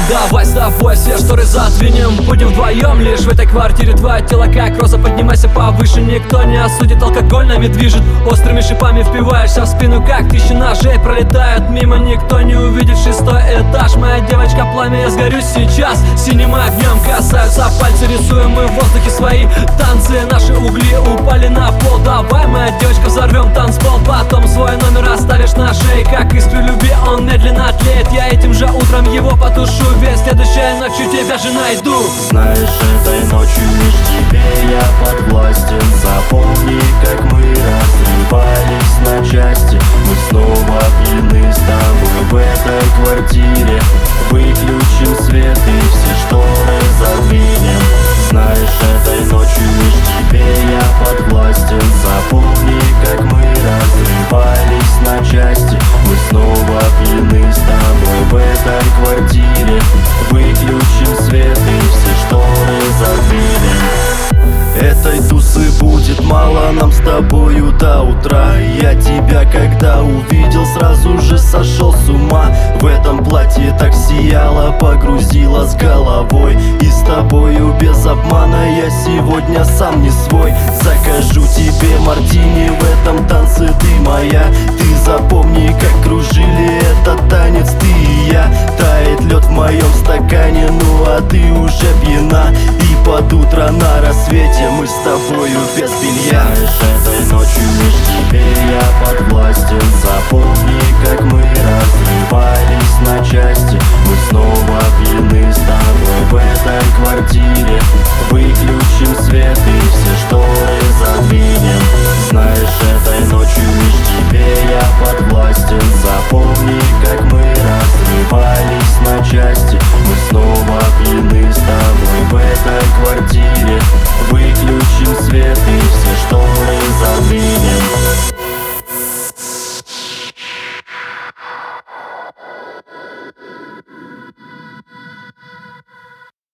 Давай с тобой все шторы задвинем, будем вдвоем лишь в этой квартире. Твое тело как роза, поднимайся повыше, никто не осудит, алкоголь нами движет. Острыми шипами впиваешься в спину, как тысячи ножей пролетают мимо. Никто не увидит 6-й этаж, моя девочка пламя, я сгорю сейчас. Синим огнем касаются пальцы, рисуем мы в воздухе свои танцы. Наши угли упали на пол, давай, моя девочка, взорвем танцпол. Потом свой номер оставишь на шее, как искры любви он медленно тлеет. Я этим же утром его потушу, ведь следующей ночью тебя же найду. Знаешь, этой ночью лишь тебе я подвластен. Запомни, как мы разрывались на части. Мы снова пьяны с тобой в этой квартире. Выключим свет и все шторы задвинем. Знаешь, этой ночью лишь тебе я подвластен. Запомни, как мы разрывались на части. Мы снова пьяны с тобой в этой квартире. Выключим свет и все шторы задвинем. Этой тусы будет мало нам с тобою до утра. Я тебя когда увидел, сразу же сошел с ума. В этом платье так сияла, погрузила с головой. И с тобою без обмана я сегодня сам не свой. Закажу тебе мартини, в этом танце ты моя. Ты запомни, как кружили этот танец ты и я. Тает лед в моем стакане, ну а ты уже пьяна. И под утро на рассвете мы с тобою без белья. Знаешь, этой ночью лишь тебе я подвластен. Запомни,